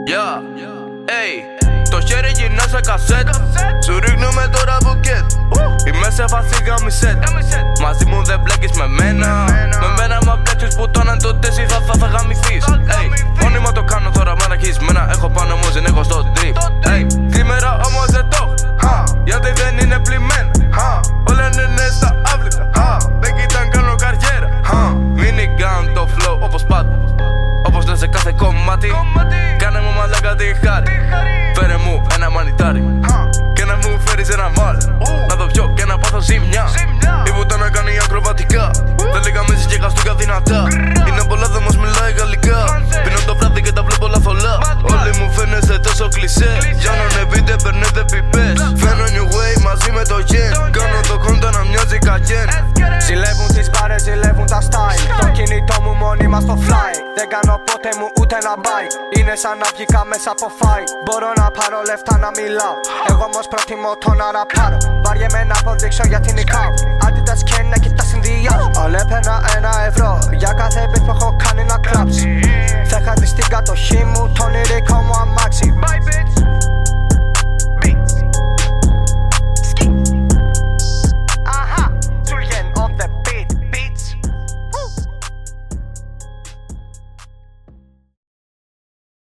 Το χέρι γυρνά σε κασέτ. Σου ρίχνουμε τώρα μπουκέτ. Είμαι σε φάση γαμισέτ. Μαζί μου δεν μπλέκεις με μένα. Με μένα μα μπλέξεις που τόναν τότε εσύ θα γαμηθείς. Μόνιμα το κάνω τώρα μάνα χεισμένα. Έχω πάνω μου δεν έχω στο drip. Σήμερα όμως δεν το έχω, γιατί δεν είναι πλημμένα. Όλα είναι στα άβλητα. Δεν κοιτάν κάνω καριέρα. Minigun το flow όπως πάντα. Όπως λες σε κάθε κομμάτι. Κάνε μου μαλάκα τη χάρη. Φέρε μου ένα μανιτάρι και να μου φέρεις ένα μάλ. Να το πιω και να πάθω ζημιά. Η βουτάνα κάνει ακροβατικά. Τα λίγα μέση και χαστούκα δυνατά. Είναι πολλά δεν μας μιλάει γαλλικά. Πίνω το βράδυ και τα βλέπω όλα θολά. Όλοι μου φαίνεστε τόσο κλισέ. Για να ανεβείτε παίρνετε πιπές. Φαίνω new way μαζί με το gen. Κάνω το κόντα να μοιάζει κακέν. Ζηλεύουν τις μπάρες, ζηλεύουν τα style. Το κινητό μου μόνιμα στο fly. Δεν κάνω πότε μου ούτε να bike. Είναι σαν να βγήκα μέσα από fight. Μπορώ να πάρω λεφτά να μιλάω. Εγώ όμως προτιμώ το να ραπάρω. Βαριέμαι να αποδείξω γιατί νικάω. Αντί τα σκέν να κοιτάς συνδυάω. Όλε παίρνα €1 για κάθε bitch